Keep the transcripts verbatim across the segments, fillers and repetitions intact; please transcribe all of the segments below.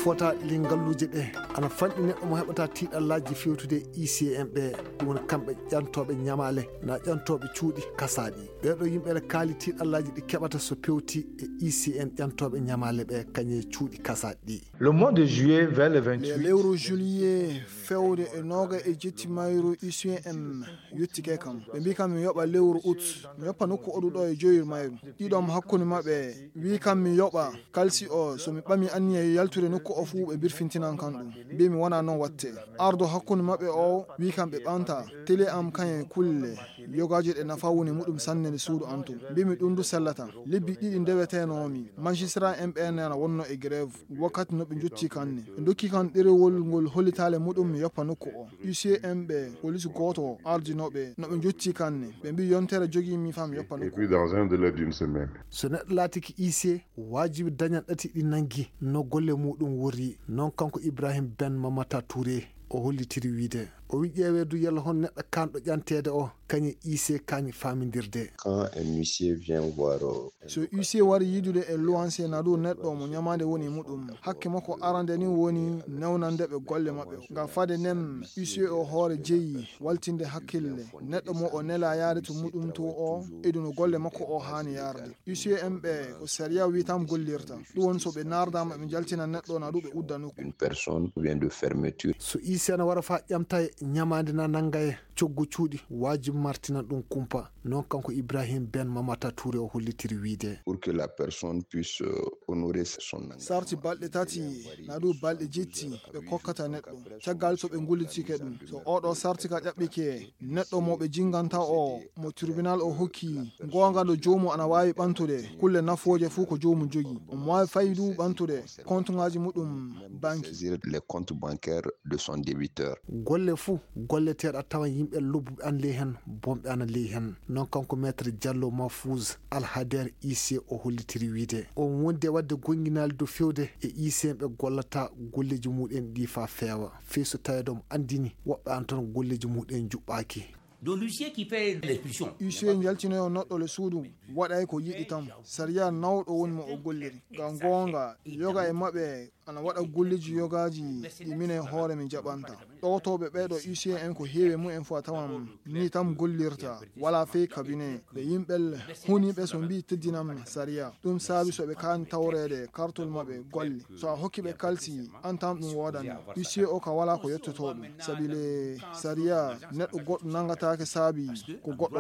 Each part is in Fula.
fota li ngalluje ɗe ana fanɗi neɗɗo mo heɓata tiiɗallaji fewtude I C M ɓe ɗum woni kamɓe ƴantoɓe ñamale na ƴantoɓe cuuɗi kasaɗi ɓeɗo yimɓe kaali tiiɗallaji ɗi keɓata so pewti e I C M ƴantoɓe ñamale ɓe kañe cuuɗi kasaɗi ɗi. Le mois de juillet vers le vingt-huit lewru juillet fewde e noga e jetti mayru I C M yettike kam ɓe mbi kam mi yoɓa lewru août mi yoppa nokku oɗuɗo e joyir mayru ɗiɗom hakkude mabɓe wi kam mi yoɓa kalsi o somi ɓami anniya yaltude nokku o fuu ɓe birfintinan kan ɗum mbi mi wona noon watte ardo hakkude mabɓe o wi kam ɓe ɓanta télé am kañe kulle yogaji ɗe nafa woni muɗum sanne nde suudu antu mbimi ɗum du sellata lebbi ɗiɗi ndewetenomi magistrat M P N ana wonno e grève wakkati no ɓe jotti kanne ɓe dokki kan ɗerewol ngol hollitale muɗum mi yoppa nokku o U C M ɓe police goto ardinoɓe no ɓe jotti kanne ɓe mbi yontere jogui mi fam yoppa nokku. Et puis dans un délai d'une semaine. So neɗɗo laatiki I C wajibi dañan ɗati ɗi nangi no golle muɗum wori noon kanko Ibrahim Ben Mamata Touré o hollitiri wiide o wi ƴeewe du yalla hon neɗɗo kanɗo ƴantede o kañe I C kañi famidirde. Quand un huissier vient voir so huissier wari yidude e luwanse na du neɗɗo mo ñamade woni muɗum hakke makko arande ni woni newnande ɓe golle maɓɓe ngam fade nem huissier o hoore jeeyi waltinde hakkille neɗɗo mo o nela yaade to muɗum to o eɗuno golle makko o haani yarde huissier en ɓe ko sériya wi tam gollirta ɗum woni so ɓe nardama ɓe jaltina neɗɗo na du ɓe udda nokku. Une personne vient de fermeture. So I C ana wara fa ƴamta ñamade na nanga e coggu cuuɗi wajibi martina ɗum kumpa noon kanko Ibrahim Ben Mamata Touré o hollitiri wiide. Pour que la personne puisse honorer son engagement. sarti balɗe tati na du balɗe jetti ɓe kokkata neɗɗo caggal so ɓe gullitike ɗum so oɗo sarti ka ƴaɓɓike neɗɗo mo ɓe jinganta o mo tribunal o hokki gonga do joomu ana wawi ɓantude kulle nafoje fuu ko joomu jogi omo wawi fayidu ɓantude compte ngaji muɗum banque les comptes bancaires de son débiteur. golle fuu golleteɗo tawa yimɓe lobbuɓe an ley hen bomɓe ana ley hen noon kanko maître Diallo Mahfouz Alhader I C o hollitiri wiide on wonde wadde gonginali do fewde e I C ɓe gollata golleji muɗen ɗi fa feewa fey so taweɗo mo andini woɓɓe an tan golleji muɗen juɓɓaki. Donc l'huissier qui fait l'expulsion. huissier jaltinoyo noɗɗo le suudu waɗay ko yiɗi tam sariya nawɗo woni mo o golliri ngam gonga yoga e maɓɓe ana waɗa golleji yogaji ɗi mine hoore min jaɓanta ɗowtoɓe ɓeɗo huissier en ko heewi mumen fo a tawan ni tam gollirta wala fey cabinet ɓe yimɓel huniɓe so mbi teddinam sariya ɗum saabi soɓe kani tawrede kartol maɓɓe golle so a hokki ɓe kalsi an tam ɗum wodani huissier o ka wala ko yettoto ɗum saabi le sariya neɗɗo goɗɗo nangatake saabi ko goɗɗo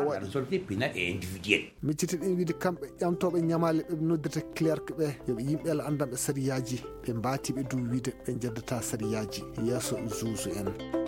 waɗi. micciti ɗin wiide kamɓe ƴamtoɓe ñamale ɓe noddata clerc ɓe yoɓe yimɓe andanɓe sariyaji ɓe mbatiɓe dow wiide ɓe jaddata sariyaji yesso juge en.